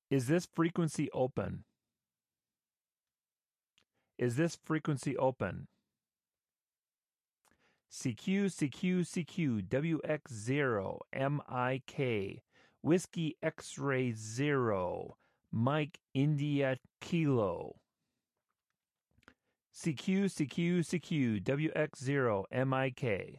Is this frequency open? Is this frequency open? CQ, CQ, CQ, WX0, MIK, Whiskey X-Ray 0, Mike India Kilo. CQ, CQ, CQ, WX0, MIK.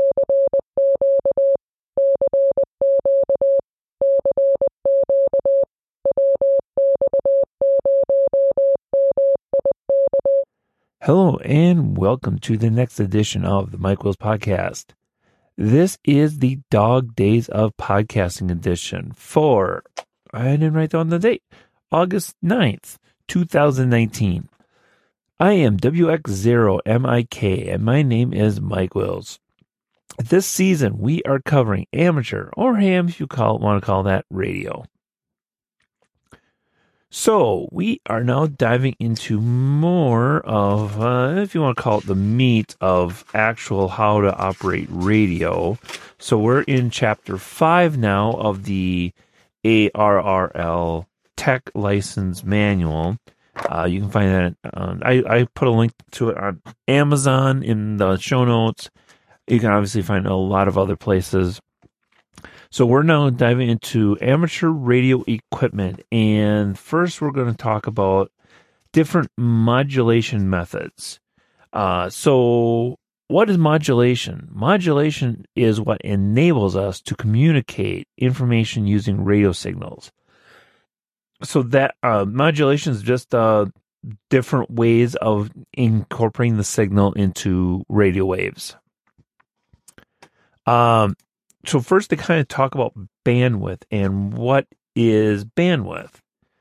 Hello and welcome to the next edition of the Mike Wills Podcast. This is the Dog Days of Podcasting edition for, I didn't write down the date, August 9th, 2019. I am WX0MIK and my name is Mike Wills. This season we are covering amateur, or ham if you want to call that, radio. So we are now diving into more of, if you want to call it the meat of actual how to operate radio. So we're in chapter 5 now of the ARRL Tech License Manual. You can find that I put a link to it on Amazon in the show notes. You can obviously find a lot of other places. So we're now diving into amateur radio equipment, and first we're going to talk about different modulation methods. So what is modulation? Modulation is what enables us to communicate information using radio signals. So that modulation is just different ways of incorporating the signal into radio waves. So first, to kind of talk about bandwidth and what is bandwidth.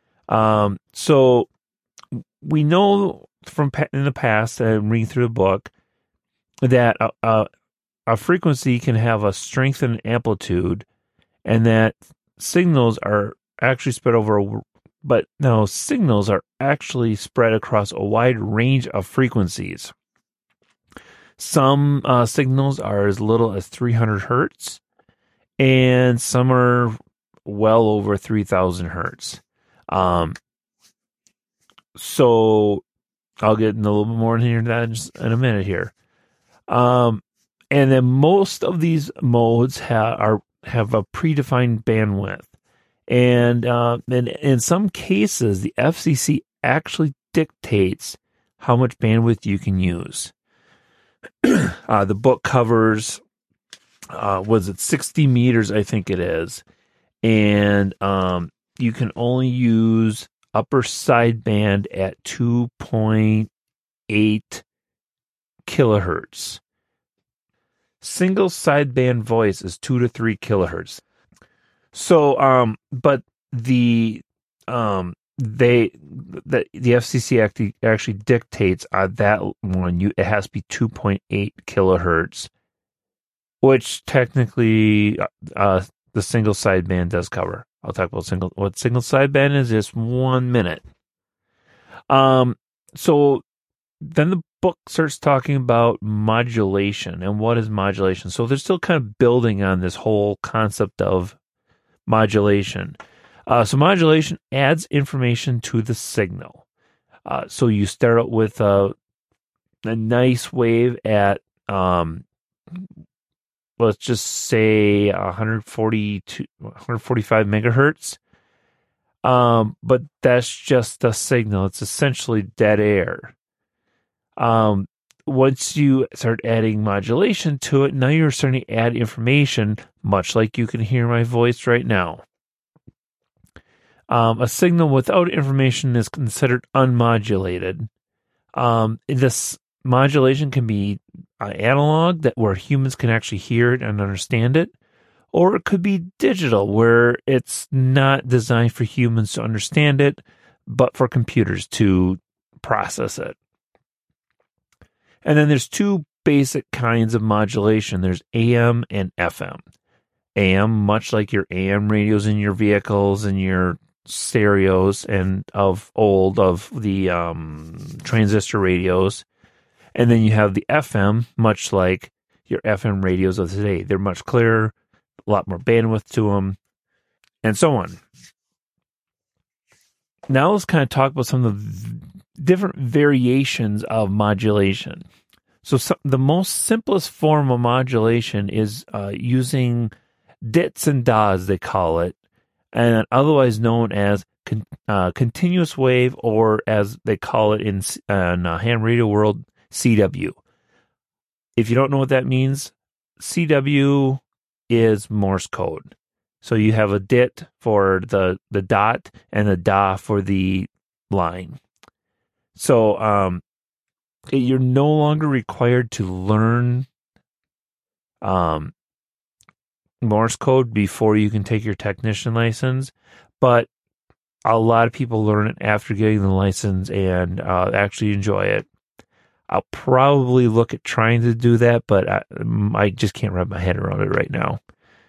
So we know from in the past, and reading through the book, that a frequency can have a strength and amplitude, and that signals are actually spread over. But no, signals are actually spread across a wide range of frequencies. Some signals are as little as 300 hertz. And some are well over 3,000 hertz. So I'll get in a little bit more into that in a minute here. And then most of these modes have a predefined bandwidth. And in some cases, the FCC actually dictates how much bandwidth you can use. The book covers... was it 60 meters, I think it is. And you can only use upper sideband at 2.8 kilohertz. Single sideband voice is 2 to 3 kilohertz. So, but the FCC actually dictates that one. It has to be 2.8 kilohertz. Which technically the single sideband does cover. I'll talk about what single sideband is just 1 minute. So then the book starts talking about modulation and what is modulation. So they're still kind of building on this whole concept of modulation. So modulation adds information to the signal. So you start out with a nice wave at let's just say 145 megahertz. But that's just a signal. It's essentially dead air. Once you start adding modulation to it, now you're starting to add information, much like you can hear my voice right now. A signal without information is considered unmodulated. This modulation can be analog, where humans can actually hear it and understand it, or it could be digital, where it's not designed for humans to understand it, but for computers to process it. And then there's two basic kinds of modulation. There's AM and FM. AM, much like your AM radios in your vehicles and your stereos and of the transistor radios. And then you have the FM, much like your FM radios of today. They're much clearer, a lot more bandwidth to them, and so on. now let's kind of talk about some of the different variations of modulation. So the most simplest form of modulation is using dits and DAWs, they call it, and otherwise known as continuous wave, or as they call it in ham radio world, CW. If you don't know what that means, CW is Morse code. So you have a dit for the dot and a DA for the line. So you're no longer required to learn Morse code before you can take your technician license, but a lot of people learn it after getting the license and actually enjoy it. I'll probably look at trying to do that, but I just can't wrap my head around it right now.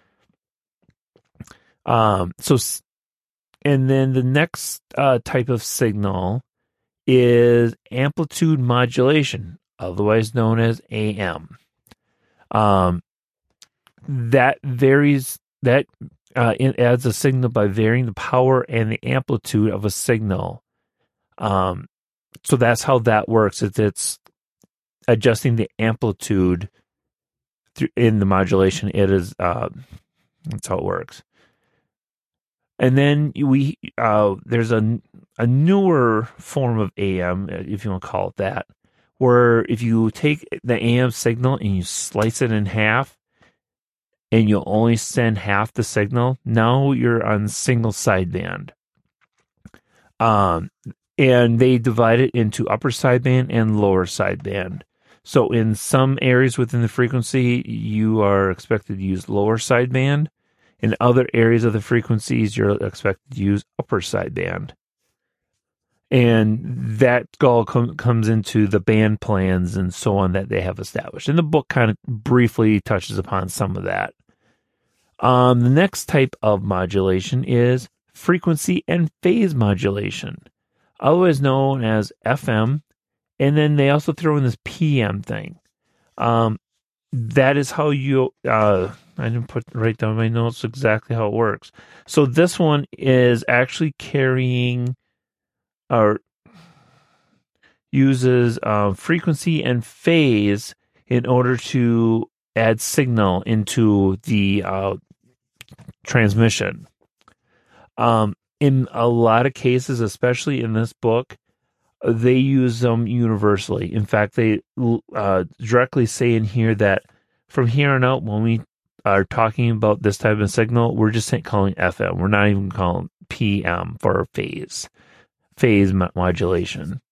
And then the next type of signal is amplitude modulation, otherwise known as AM. That varies, it adds a signal by varying the power and the amplitude of a signal. So that's how that works. It's adjusting the amplitude in the modulation. It is that's how it works. And then there's a newer form of AM, if you want to call it that, where if you take the AM signal and you slice it in half, and you only send half the signal, now you're on single sideband. And they divide it into upper sideband and lower sideband. So in some areas within the frequency, you are expected to use lower sideband. In other areas of the frequencies, you're expected to use upper sideband. And that all comes into the band plans and so on that they have established. And the book kind of briefly touches upon some of that. The next type of modulation is frequency and phase modulation, otherwise known as FM. And then they also throw in this PM thing. That is how you, I didn't write down my notes exactly how it works. So this one is actually carrying or uses frequency and phase in order to add signal into the transmission. In a lot of cases, especially in this book, they use them universally. In fact, they directly say in here that from here on out, when we are talking about this type of signal, we're just calling FM. We're not even calling PM for phase modulation.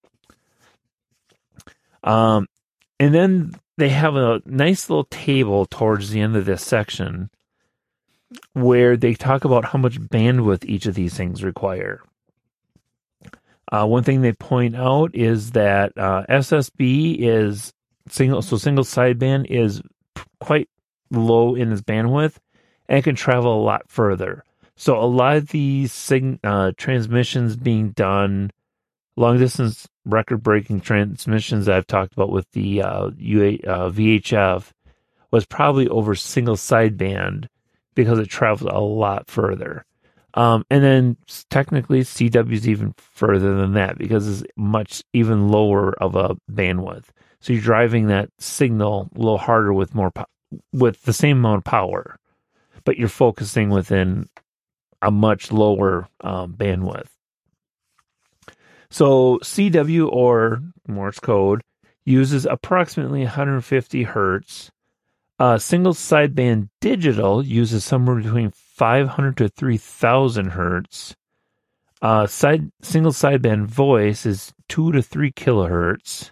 And then they have a nice little table towards the end of this section where they talk about how much bandwidth each of these things require. One thing they point out is that SSB is single sideband is quite low in its bandwidth and can travel a lot further. So a lot of these transmissions being done, long distance record breaking transmissions that I've talked about with the VHF, was probably over single sideband because it travels a lot further. And then technically CW is even further than that because it's much even lower of a bandwidth. So you're driving that signal a little harder with with the same amount of power, but you're focusing within a much lower bandwidth. So CW, or Morse code, uses approximately 150 hertz. Single sideband digital uses somewhere between 500 to 3,000 hertz. Single sideband voice is 2 to 3 kilohertz.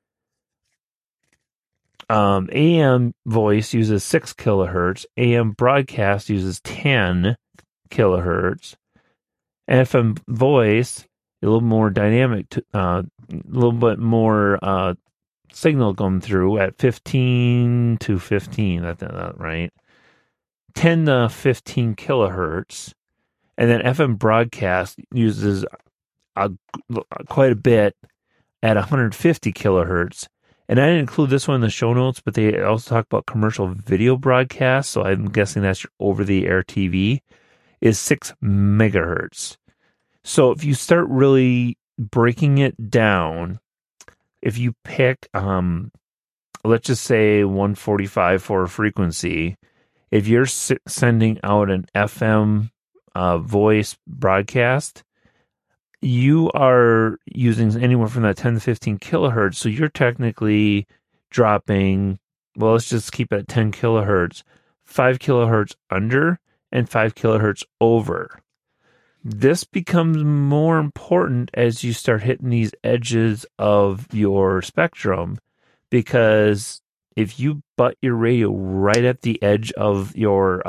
AM voice uses 6 kilohertz. AM broadcast uses 10 kilohertz. FM voice, a little more dynamic, a little bit more signal going through at 15 to 15, that's right? 10 to 15 kilohertz. And then FM broadcast uses quite a bit at 150 kilohertz. And I didn't include this one in the show notes, but they also talk about commercial video broadcasts. So I'm guessing that's your over-the-air TV, is 6 megahertz. So if you start really breaking it down, if you pick, let's just say 145 for a frequency, if you're sending out an FM voice broadcast, you are using anywhere from that 10 to 15 kilohertz. So you're technically dropping, well, let's just keep it at 10 kilohertz, 5 kilohertz under and 5 kilohertz over. This becomes more important as you start hitting these edges of your spectrum, because if you butt your radio right at the edge of your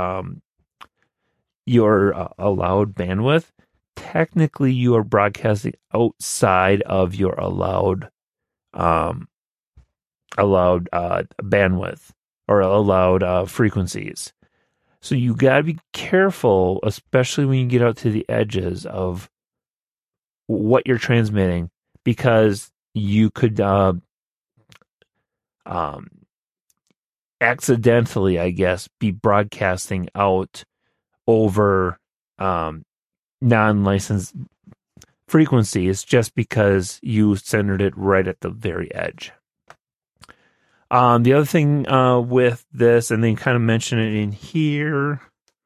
allowed bandwidth, technically you are broadcasting outside of your allowed bandwidth or allowed frequencies. So you got to be careful, especially when you get out to the edges of what you're transmitting, because you could accidentally, I guess, be broadcasting out over non-licensed frequencies just because you centered it right at the very edge. The other thing with this, and they kind of mention it in here,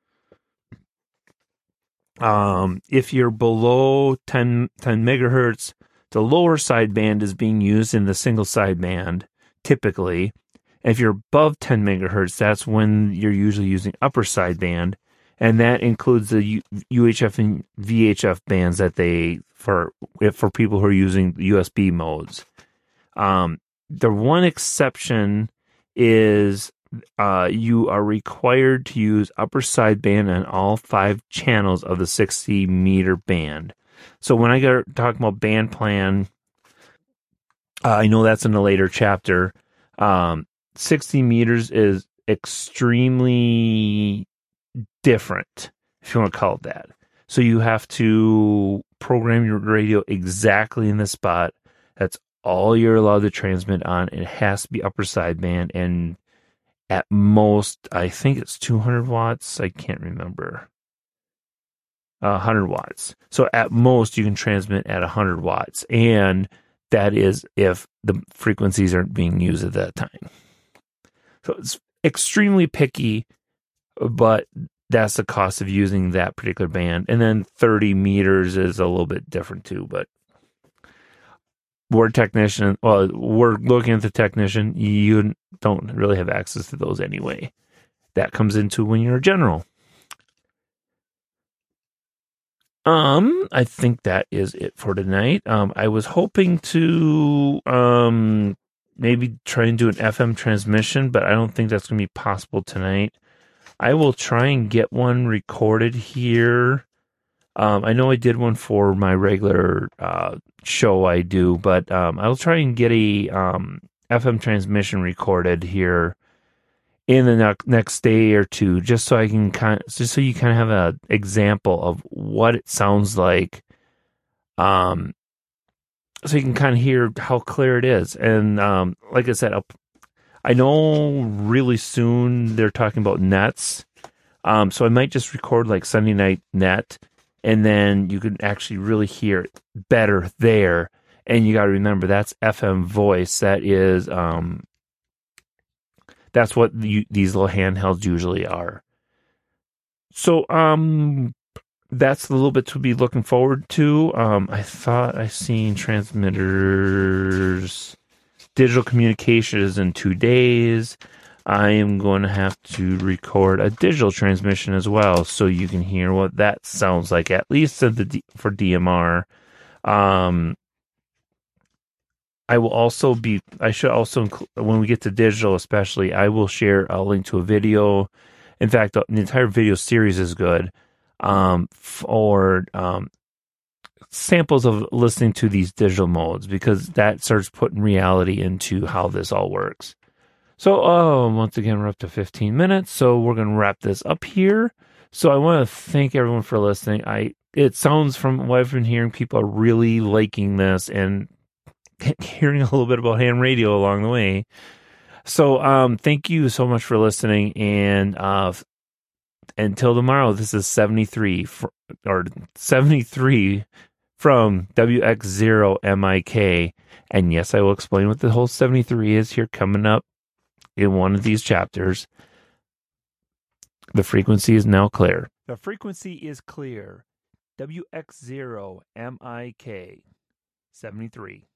if you're below 10 megahertz, the lower sideband is being used in the single sideband, typically. And if you're above 10 megahertz, that's when you're usually using upper sideband, and that includes the UHF and VHF bands that for people who are using USB modes. The one exception is you are required to use upper sideband on all 5 channels of the 60 meter band. So when I get talking about band plan, I know that's in a later chapter. 60 meters is extremely different, if you want to call it that. So you have to program your radio exactly in the spot. That's all you're allowed to transmit on. It has to be upper sideband, and at most, I think it's 200 watts. I can't remember. 100 watts. So at most, you can transmit at 100 watts, and that is if the frequencies aren't being used at that time. So it's extremely picky, but that's the cost of using that particular band. And then 30 meters is a little bit different too, but we're looking at the technician. You don't really have access to those anyway. That comes into when you're a general. I think that is it for tonight. I was hoping to maybe try and do an FM transmission, but I don't think that's going to be possible tonight. I will try and get one recorded here. I know I did one for my regular show I do, but I'll try and get a FM transmission recorded here in the next day or two, just so I can so you kind of have an example of what it sounds like, so you can kind of hear how clear it is. And like I said, I know really soon they're talking about nets, so I might just record like Sunday night net, and then you can actually really hear it better there. And you got to remember, that's FM voice. That is that's what these little handhelds usually are. So that's a little bit to be looking forward to. I thought I seen transmitters, digital communications in 2 days. I am going to have to record a digital transmission as well, so you can hear what that sounds like, at least for DMR. I should also, when we get to digital especially, I will share a link to a video. In fact, the entire video series is good for samples of listening to these digital modes, because that starts putting reality into how this all works. So, once again, we're up to 15 minutes, so we're going to wrap this up here. So I want to thank everyone for listening. It sounds, from what I've been hearing, people are really liking this and hearing a little bit about ham radio along the way. So thank you so much for listening, and Until tomorrow, this is 73 or 73 from WX0MIK. And yes, I will explain what the whole 73 is here coming up in one of these chapters. The frequency is now clear. The frequency is clear. WX0MIK 73.